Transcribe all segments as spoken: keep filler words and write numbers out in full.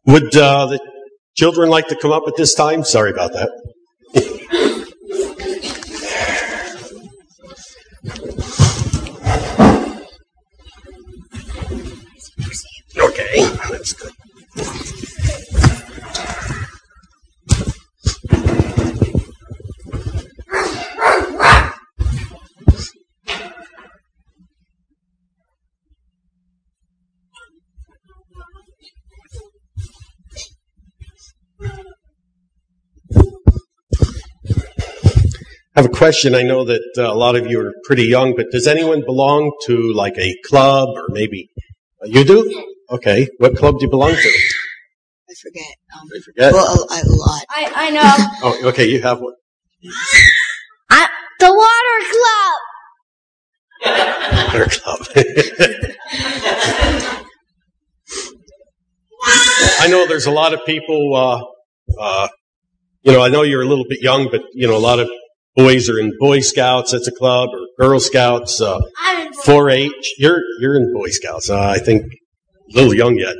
Would uh, the children like to come up at this time? Sorry about that. Okay, that's good. I have a question. I know that uh, a lot of you are pretty young, but does anyone belong to like a club or maybe uh, you do? Okay. What club do you belong to? I forget. Um, I forget? Well, a, a lot. I, I know. Oh, okay. You have one. I, the water club. Water club. I know there's a lot of people, uh, uh, you know, I know you're a little bit young, but, you know, a lot of boys are in Boy Scouts, that's a club, or Girl Scouts, uh, four H. You're, you're in Boy Scouts, uh, I think a little young yet.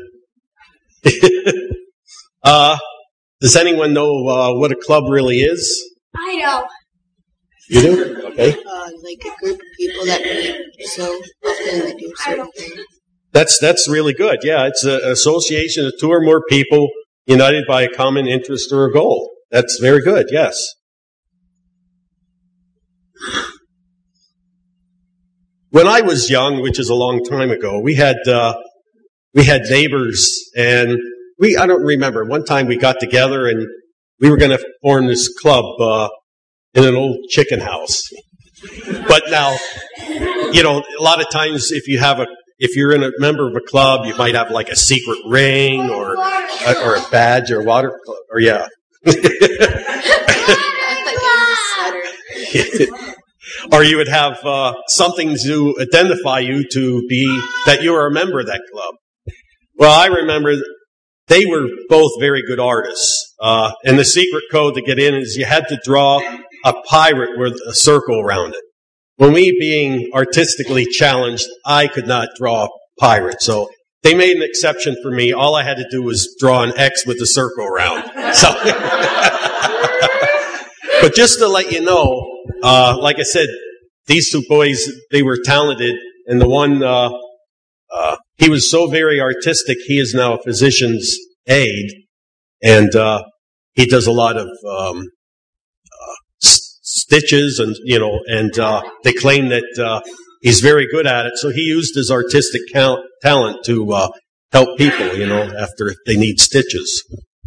uh, does anyone know, uh, what a club really is? I know. You do? Okay. Uh, like a group of people that meet so often they do certain things. That's, that's really good. Yeah, it's an association of two or more people united by a common interest or a goal. That's very good, yes. When I was young, which is a long time ago, we had uh, we had neighbors, and we I don't remember. One time we got together and we were going to form this club uh, in an old chicken house. But now, you know, a lot of times if you have a if you're in a member of a club, you might have like a secret ring or a, or a badge or a water club, or yeah. Or you would have uh, something to identify you to be that you are a member of that club. Well, I remember they were both very good artists. Uh, and the secret code to get in is you had to draw a pirate with a circle around it. Well, me being artistically challenged, I could not draw a pirate. So they made an exception for me. All I had to do was draw an X with a circle around. So, but just to let you know, uh, like I said, these two boys, they were talented. And the one, uh, uh, he was so very artistic, he is now a physician's aide. And, uh, he does a lot of, um, uh, s- stitches and, you know, and, uh, they claim that, uh, he's very good at it. So he used his artistic cal- talent to, uh, help people, you know, after they need stitches.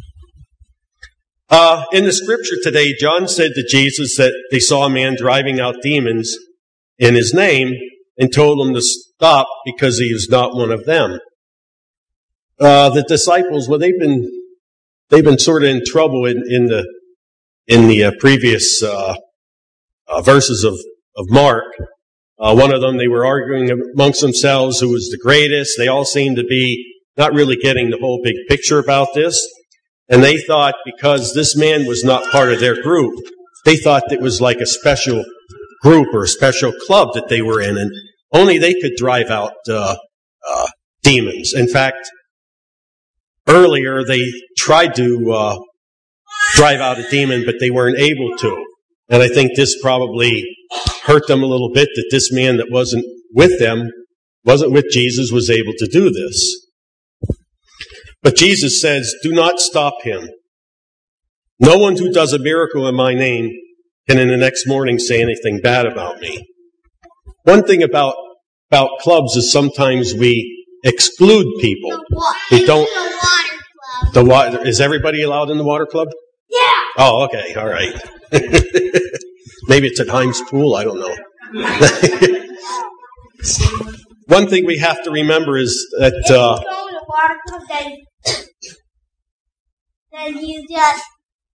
Uh, in the scripture today, John said to Jesus that they saw a man driving out demons in his name and told him to stop because he is not one of them. Uh, the disciples, well, they've been, they've been sort of in trouble in, in the, in the uh, previous, uh, uh, verses of, of Mark. Uh, one of them, they were arguing amongst themselves who was the greatest. They all seemed to be not really getting the whole big picture about this. And they thought because this man was not part of their group, they thought it was like a special group or a special club that they were in, and only they could drive out uh, uh, demons. In fact, earlier they tried to uh, drive out a demon, but they weren't able to. And I think this probably hurt them a little bit that this man that wasn't with them, wasn't with Jesus, was able to do this. But Jesus says, do not stop him. No one who does a miracle in my name can in the next morning say anything bad about me. One thing about, about clubs is sometimes we exclude people. We don't. The water, is everybody allowed in the water club? Yeah. Oh, okay. All right. Maybe it's at Himes Pool. I don't know. One thing we have to remember is that, uh, water club, then, then you just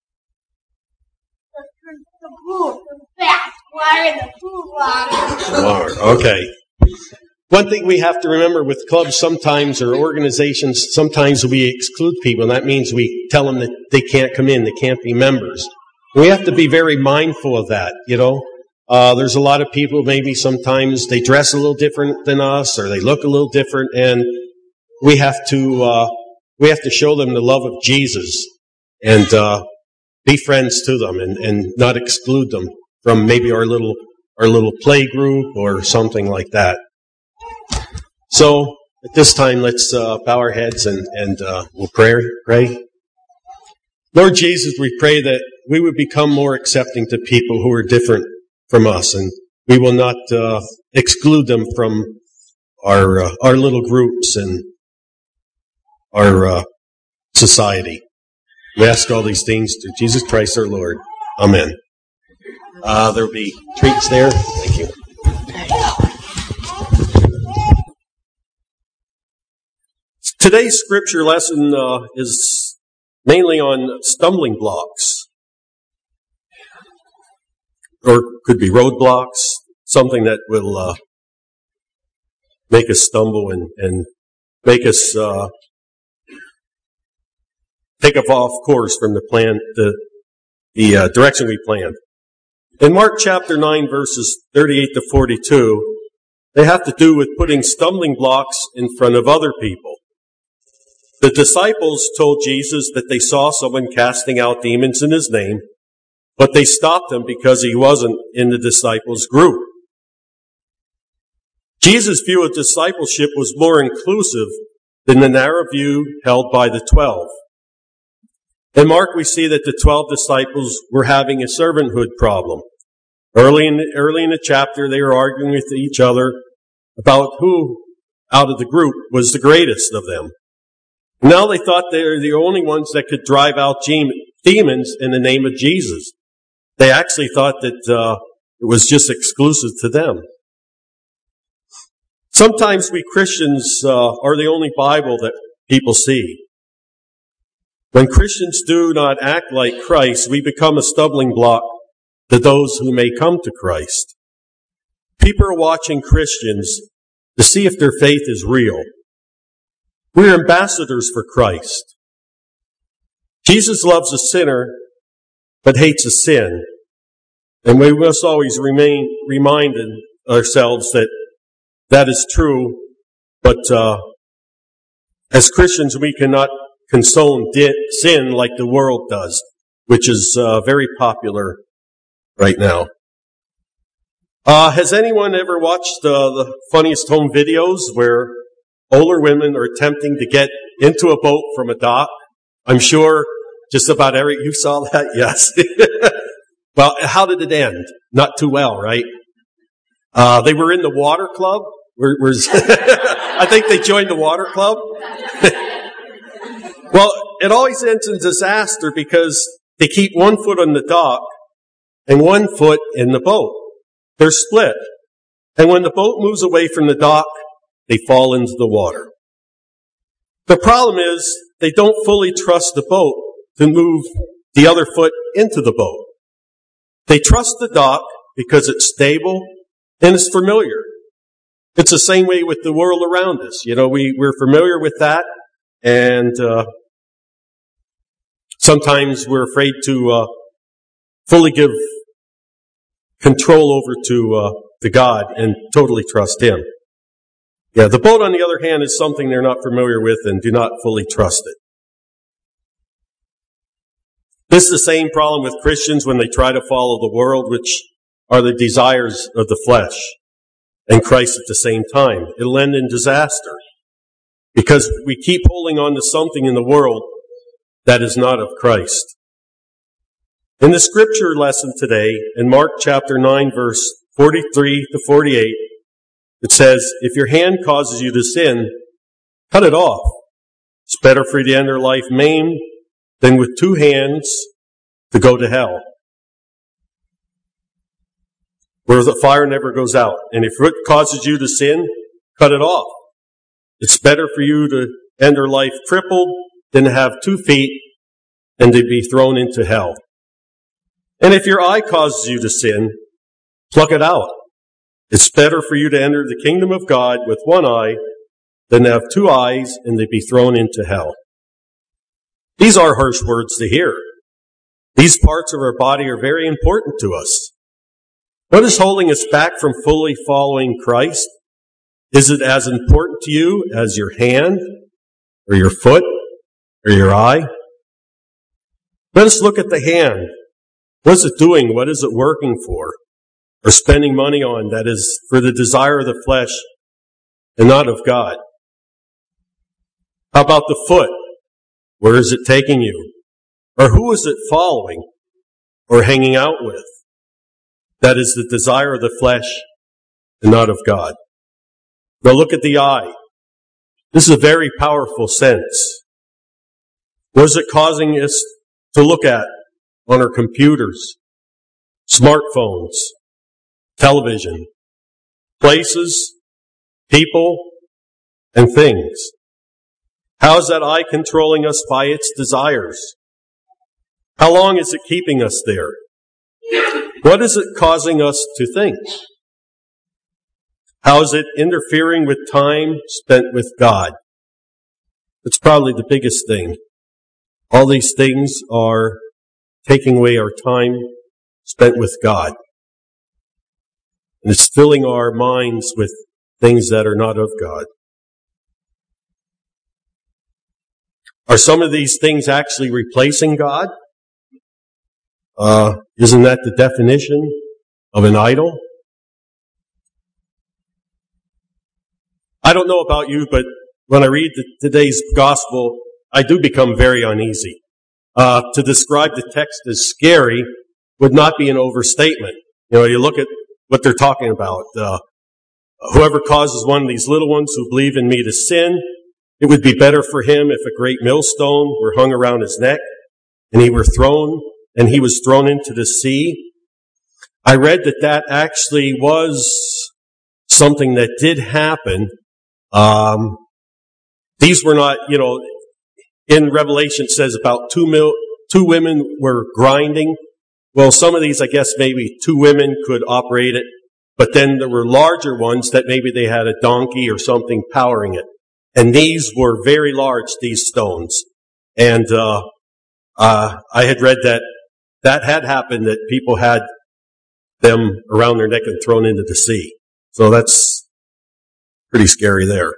the, the pool, the fast water in the pool water. Water. Okay. One thing we have to remember with clubs sometimes, or organizations, sometimes we exclude people, and that means we tell them that they can't come in, they can't be members. And we have to be very mindful of that, you know. Uh, there's a lot of people, maybe sometimes they dress a little different than us, or they look a little different, and we have to uh, we have to show them the love of Jesus and uh, be friends to them and, and not exclude them from maybe our little our little play group or something like that. So at this time, let's uh, bow our heads and, and uh, we'll pray, pray. Lord Jesus, we pray that we would become more accepting to people who are different from us, and we will not uh, exclude them from our uh, our little groups and our uh, society. We ask all these things through Jesus Christ our Lord. Amen. Uh, there will be treats there. Thank you. Today's scripture lesson uh, is mainly on stumbling blocks, or could be roadblocks, something that will uh, make us stumble and, and make us uh, take us off course from the plan, the the uh, direction we planned. In Mark chapter nine, verses thirty-eight to forty-two, they have to do with putting stumbling blocks in front of other people. The disciples told Jesus that they saw someone casting out demons in his name, but they stopped him because he wasn't in the disciples' group. Jesus' view of discipleship was more inclusive than the narrow view held by the twelve. In Mark, we see that the twelve disciples were having a servanthood problem. Early in the, early in the chapter, they were arguing with each other about who out of the group was the greatest of them. Now they thought they were the only ones that could drive out demons in the name of Jesus. They actually thought that uh, it was just exclusive to them. Sometimes we Christians uh, are the only Bible that people see. When Christians do not act like Christ, we become a stumbling block to those who may come to Christ. People are watching Christians to see if their faith is real. We're ambassadors for Christ. Jesus loves a sinner, but hates a sin. And we must always remain reminded ourselves that that is true, but uh, as Christians, we cannot condone sin like the world does, which is uh, very popular right now. Uh, has anyone ever watched uh, the Funniest Home Videos where older women are attempting to get into a boat from a dock? I'm sure just about every, you saw that? Yes. Well, how did it end? Not too well, right? Uh, they were in the water club. We're, we're I think they joined the water club. Well, it always ends in disaster because they keep one foot on the dock and one foot in the boat. They're split. And when the boat moves away from the dock, they fall into the water. The problem is they don't fully trust the boat to move the other foot into the boat. They trust the dock because it's stable and it's familiar. It's the same way with the world around us. You know, we, we're familiar with that, and uh, sometimes we're afraid to uh, fully give control over to, uh, to God and totally trust Him. Yeah, the boat, on the other hand, is something they're not familiar with and do not fully trust it. This is the same problem with Christians when they try to follow the world, which are the desires of the flesh, and Christ at the same time. It'll end in disaster because we keep holding on to something in the world that is not of Christ. In the scripture lesson today, in Mark chapter nine, verse forty-three to forty-eight, it says, if your hand causes you to sin, cut it off. It's better for you to enter life maimed than with two hands to go to hell, where the fire never goes out. And if it causes you to sin, cut it off. It's better for you to enter life crippled than to have two feet and to be thrown into hell. And if your eye causes you to sin, pluck it out. It's better for you to enter the kingdom of God with one eye than to have two eyes and to be thrown into hell. These are harsh words to hear. These parts of our body are very important to us. What is holding us back from fully following Christ? Is it as important to you as your hand or your foot Or your eye? Let us look at the hand. What is it doing? What is it working for? Or spending money on that is for the desire of the flesh and not of God? How about the foot? Where is it taking you? Or who is it following or hanging out with? That is the desire of the flesh and not of God. Now look at the eye. This is a very powerful sense. What is it causing us to look at on our computers, smartphones, television, places, people, and things? How is that eye controlling us by its desires? How long is it keeping us there? What is it causing us to think? How is it interfering with time spent with God? It's probably the biggest thing. All these things are taking away our time spent with God. And it's filling our minds with things that are not of God. Are some of these things actually replacing God? Uh, isn't that the definition of an idol? I don't know about you, but when I read the, today's gospel, I do become very uneasy. Uh, to describe the text as scary would not be an overstatement. You know, you look at what they're talking about. Uh, whoever causes one of these little ones who believe in me to sin, it would be better for him if a great millstone were hung around his neck and he were thrown, and he was thrown into the sea. I read that that actually was something that did happen. Um, these were not, you know, in Revelation it says about two mil, two women were grinding. Well, some of these, I guess maybe two women could operate it, but then there were larger ones that maybe they had a donkey or something powering it. And these were very large, these stones. And uh, uh, I had read that that had happened, that people had them around their neck and thrown into the sea. So that's pretty scary there.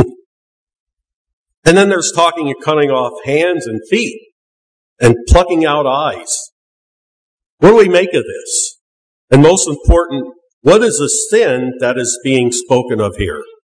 And then there's talking and cutting off hands and feet and plucking out eyes. What do we make of this? And most important, what is the sin that is being spoken of here?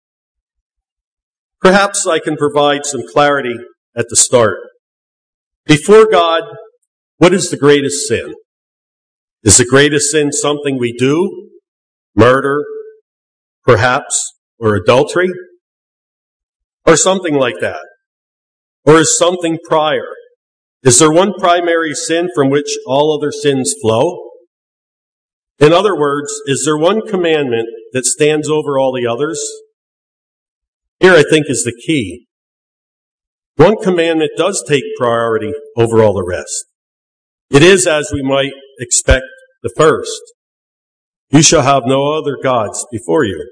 Perhaps I can provide some clarity at the start. Before God, what is the greatest sin? Is the greatest sin something we do? Murder, perhaps, or adultery? Or something like that? Or is something prior? Is there one primary sin from which all other sins flow? In other words, is there one commandment that stands over all the others? Here I think is the key. One commandment does take priority over all the rest. It is, as we might expect, the first. You shall have no other gods before you.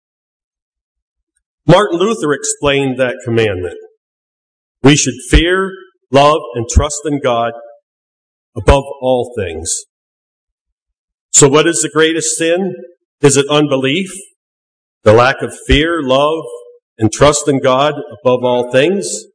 Martin Luther explained that commandment. We should fear, love, and trust in God above all things. So what is the greatest sin? Is it unbelief? The lack of fear, love, and trust in God above all things?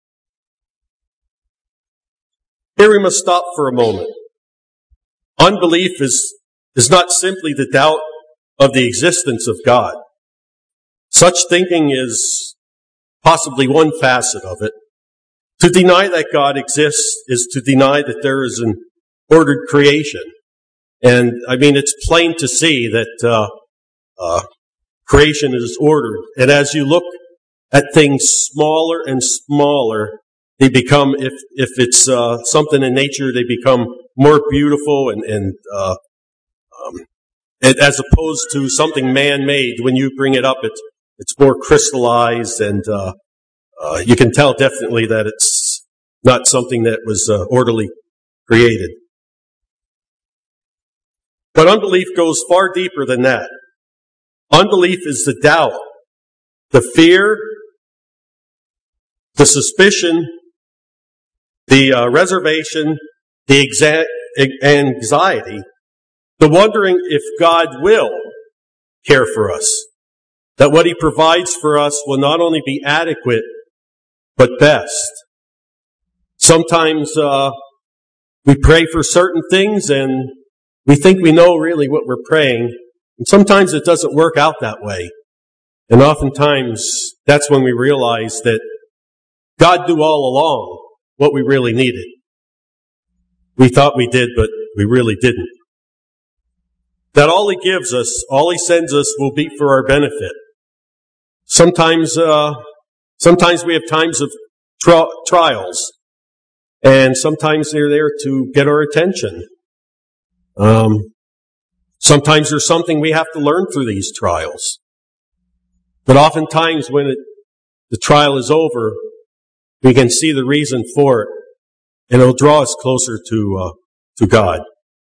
Here we must stop for a moment. Unbelief is, is not simply the doubt of the existence of God. Such thinking is possibly one facet of it. To deny that God exists is to deny that there is an ordered creation. And, I mean, it's plain to see that uh, uh, creation is ordered. And as you look at things smaller and smaller, they become, if if it's uh, something in nature, they become more beautiful and, and uh, um, as opposed to something man-made. When you bring it up, it's it's more crystallized, and uh, uh, you can tell definitely that it's not something that was uh, orderly created. But unbelief goes far deeper than that. Unbelief is the doubt, the fear, the suspicion, the uh, reservation, the exa- anxiety, the wondering if God will care for us, that what He provides for us will not only be adequate, but best. Sometimes uh, we pray for certain things and we think we know really what we're praying. And sometimes it doesn't work out that way. And oftentimes that's when we realize that God knew all along what we really needed. We thought we did, but we really didn't. That all He gives us, all He sends us will be for our benefit. Sometimes, uh, sometimes we have times of tri- trials. And sometimes they're there to get our attention. Um, sometimes there's something we have to learn through these trials. But oftentimes when it, the trial is over, we can see the reason for it, and it'll draw us closer to uh, to God.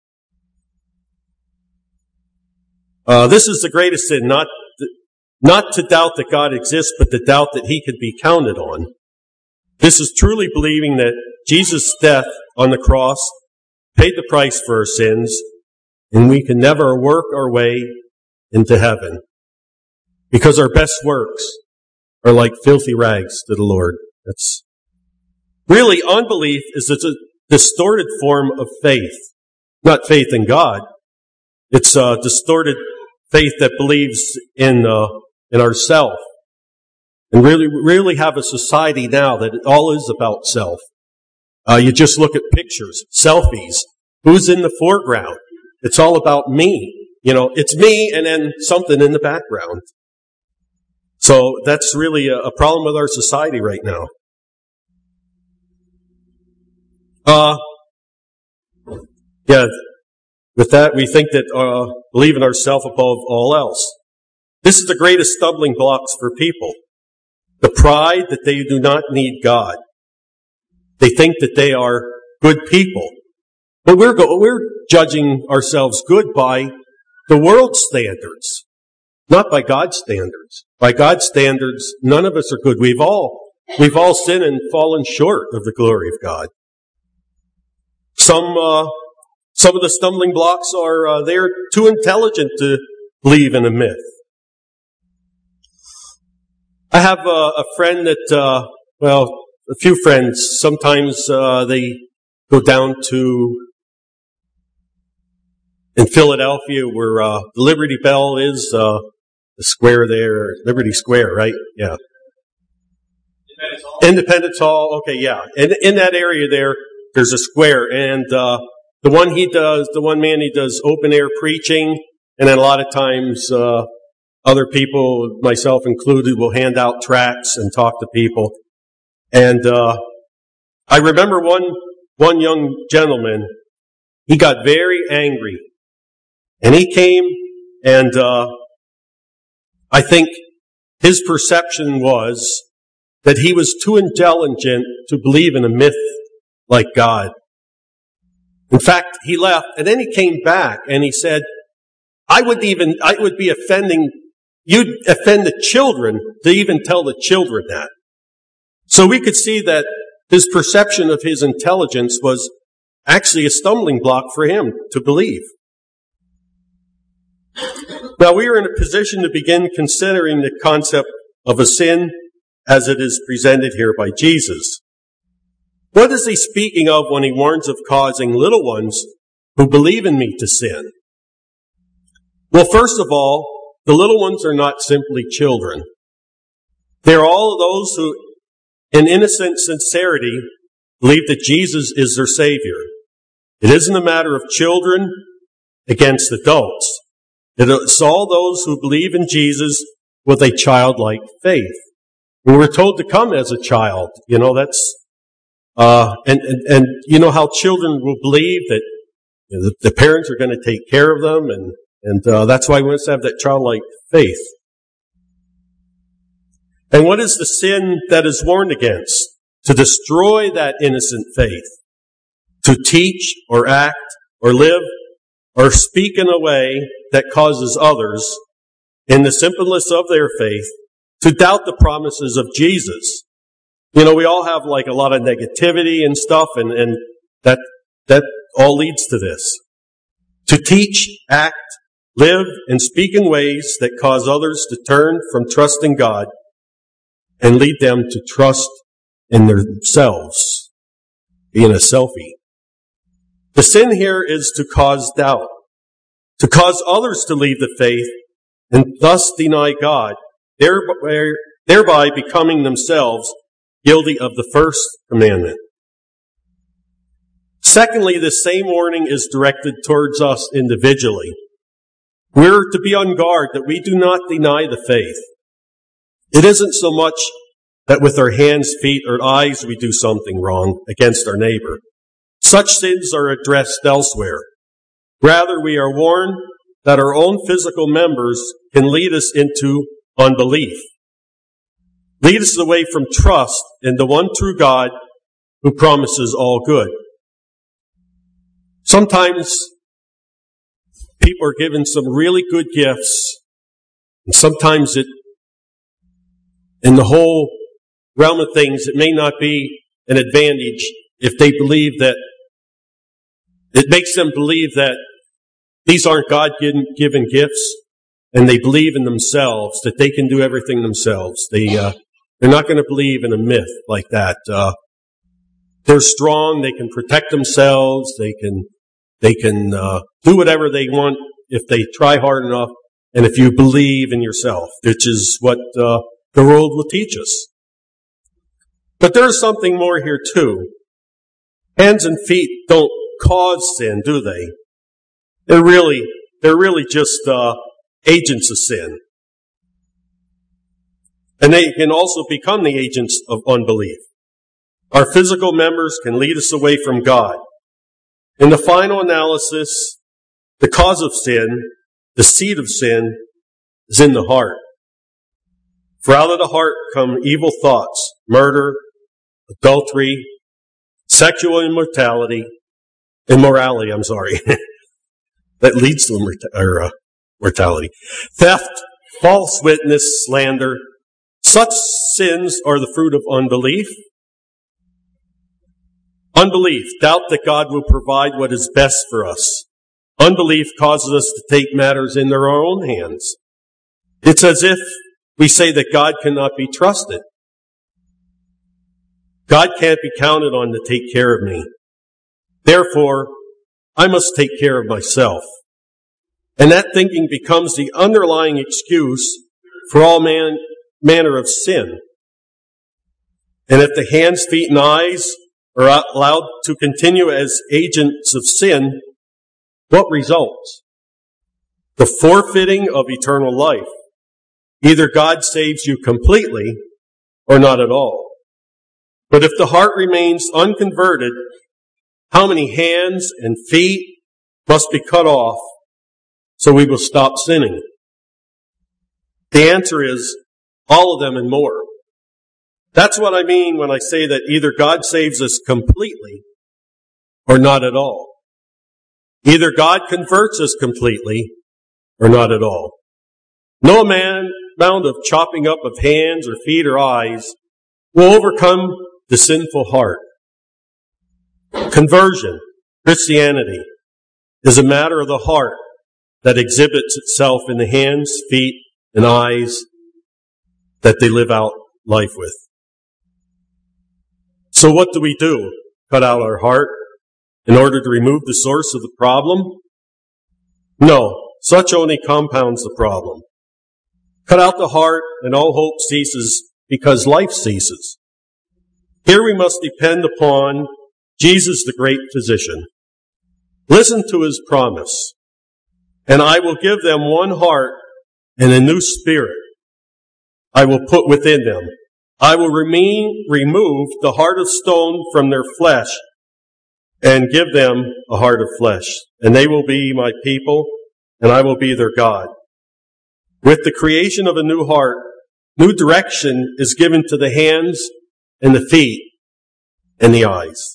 Uh, this is the greatest sin, not not to doubt that God exists, but to doubt that He could be counted on. This is truly believing that Jesus' death on the cross paid the price for our sins, and we can never work our way into heaven. Because our best works are like filthy rags to the Lord. That's really, unbelief is a distorted form of faith. Not faith in God. It's a distorted faith that believes in uh, in ourself. And really, really have a society now that it all is about self. Uh, you just look at pictures, selfies. Who's in the foreground? It's all about me. You know, it's me and then something in the background. So that's really a, a problem with our society right now. Uh, yeah, with that, we think that uh, believe in ourselves above all else. This is the greatest stumbling blocks for people. The pride that they do not need God. They think that they are good people. But we're go- we're judging ourselves good by the world's standards, not by God's standards. By God's standards, none of us are good. We've all we've all sinned and fallen short of the glory of God. Some uh, some of the stumbling blocks are uh, they're too intelligent to believe in a myth. I have a, a friend that, uh, well, a few friends, sometimes uh, they go down to, in Philadelphia, where uh, the Liberty Bell is, uh, the square there, Liberty Square, right? Yeah. Independence Hall. Independence Hall, okay, yeah. And in that area there, there's a square, and uh, the one he does, the one man he does open air preaching, and then a lot of times, uh, other people, myself included, will hand out tracts and talk to people. And uh, I remember one one young gentleman, he got very angry. And he came, and uh, I think his perception was that he was too intelligent to believe in a myth like God. In fact, he left, and then he came back, and he said, I would even, I would be offending You'd offend the children to even tell the children that. So we could see that his perception of his intelligence was actually a stumbling block for him to believe. Now we are in a position to begin considering the concept of a sin as it is presented here by Jesus. What is he speaking of when he warns of causing little ones who believe in me to sin? Well, first of all, the little ones are not simply children. They're all those who, in innocent sincerity, believe that Jesus is their Savior. It isn't a matter of children against adults. It's all those who believe in Jesus with a childlike faith. We were told to come as a child. You know, that's, uh, and, and, and you know how children will believe that you know, the, the parents are going to take care of them, and And uh, that's why we must have that childlike faith. And what is the sin that is warned against? To destroy that innocent faith. To teach or act or live or speak in a way that causes others, in the simpleness of their faith, to doubt the promises of Jesus. You know, we all have like a lot of negativity and stuff, and, and that that all leads to this. To teach, act, live, and speak in ways that cause others to turn from trusting God and lead them to trust in themselves. being a selfie. The sin here is to cause doubt, to cause others to leave the faith and thus deny God, thereby, thereby becoming themselves guilty of the first commandment. Secondly, the same warning is directed towards us individually. We're to be on guard that we do not deny the faith. It isn't so much that with our hands, feet, or eyes we do something wrong against our neighbor. Such sins are addressed elsewhere. Rather, we are warned that our own physical members can lead us into unbelief, lead us away from trust in the one true God who promises all good. Sometimes people are given some really good gifts, and sometimes it, in the whole realm of things, it may not be an advantage if they believe that, it makes them believe that these aren't God-given gifts, and they believe in themselves, that they can do everything themselves. They, uh, they're not going to believe in a myth like that. Uh, they're strong, they can protect themselves, they can, they can, uh, do whatever they want if they try hard enough, and if you believe in yourself, which is what, uh, the world will teach us. But there's something more here too. Hands and feet don't cause sin, do they? They're really, they're really just uh, agents of sin. And they can also become the agents of unbelief. Our physical members can lead us away from God. In the final analysis, the cause of sin, the seed of sin, is in the heart. For out of the heart come evil thoughts, murder, adultery, sexual immortality, immorality, I'm sorry. That leads to immorta- or, uh, mortality. Theft, false witness, slander. Such sins are the fruit of unbelief. Unbelief, doubt that God will provide what is best for us. Unbelief causes us to take matters in our own hands. It's as if we say that God cannot be trusted. God can't be counted on to take care of me. Therefore, I must take care of myself. And that thinking becomes the underlying excuse for all man, manner of sin. And if the hands, feet, and eyes are allowed to continue as agents of sin, what results? The forfeiting of eternal life. Either God saves you completely or not at all. But if the heart remains unconverted, how many hands and feet must be cut off so we will stop sinning? The answer is all of them and more. That's what I mean when I say that either God saves us completely or not at all. Either God converts us completely or not at all. No amount of chopping up of hands or feet or eyes will overcome the sinful heart. Conversion, Christianity, is a matter of the heart that exhibits itself in the hands, feet, and eyes that they live out life with. So what do we do? Cut out our heart in order to remove the source of the problem? No, such only compounds the problem. Cut out the heart and all hope ceases because life ceases. Here we must depend upon Jesus, the great physician. Listen to his promise. And I will give them one heart and a new spirit I will put within them. I will remain, remove the heart of stone from their flesh and give them a heart of flesh. And they will be my people, and I will be their God. With the creation of a new heart, new direction is given to the hands and the feet and the eyes.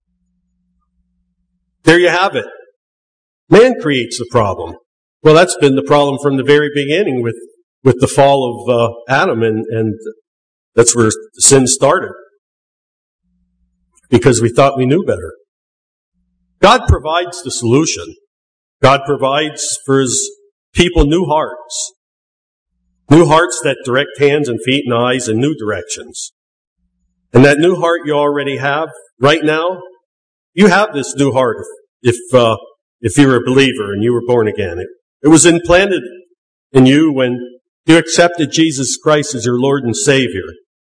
There you have it. Man creates the problem. Well, that's been the problem from the very beginning with, with the fall of uh, Adam, and, and that's where sin started. Because we thought we knew better. God provides the solution. God provides for his people new hearts. New hearts that direct hands and feet and eyes in new directions. And that new heart you already have right now you have this new heart if uh, if you're a believer and you were born again. It, it was implanted in you when you accepted Jesus Christ as your Lord and Savior.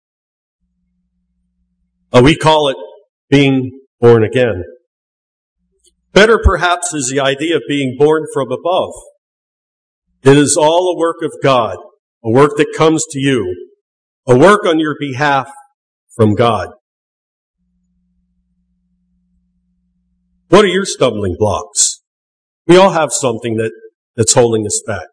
Uh, we call it being born again. Better perhaps is the idea of being born from above. It is all a work of God, a work that comes to you, a work on your behalf from God. What are your stumbling blocks? We all have something that, that's holding us back.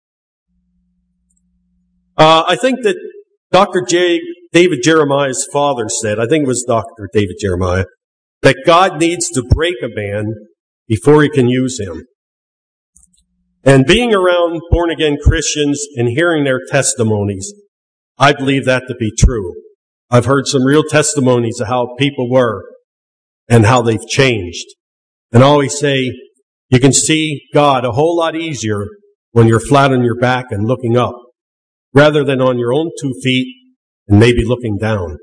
Uh, I think that Doctor J, David Jeremiah's father said, I think it was Doctor David Jeremiah, that God needs to break a man before he can use him. And being around born-again Christians and hearing their testimonies, I believe that to be true. I've heard some real testimonies of how people were and how they've changed. And I always say, you can see God a whole lot easier when you're flat on your back and looking up, rather than on your own two feet and maybe looking down.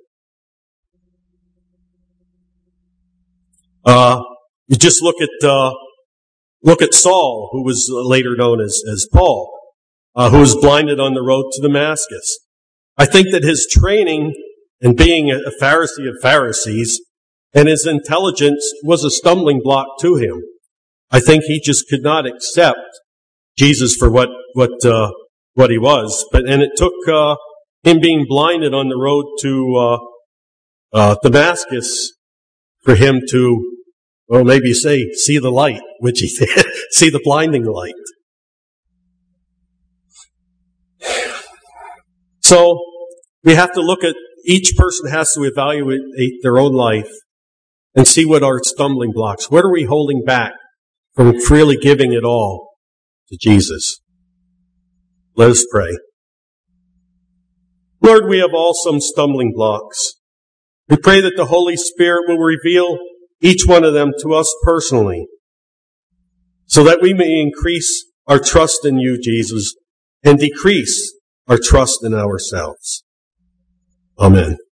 Uh, you just look at, uh, look at Saul, who was later known as, as Paul, uh, who was blinded on the road to Damascus. I think that his training and being a Pharisee of Pharisees and his intelligence was a stumbling block to him. I think he just could not accept Jesus for what, what, uh, what he was. But, and it took, uh, him being blinded on the road to, uh, uh, Damascus for him to, or maybe say, see the light, which he did, see the blinding light. So, we have to look at, each person has to evaluate their own life and see what are stumbling blocks. What are we holding back from freely giving it all to Jesus? Let us pray. Lord, we have all some stumbling blocks. We pray that the Holy Spirit will reveal each one of them to us personally, so that we may increase our trust in you, Jesus, and decrease our trust in ourselves. Amen.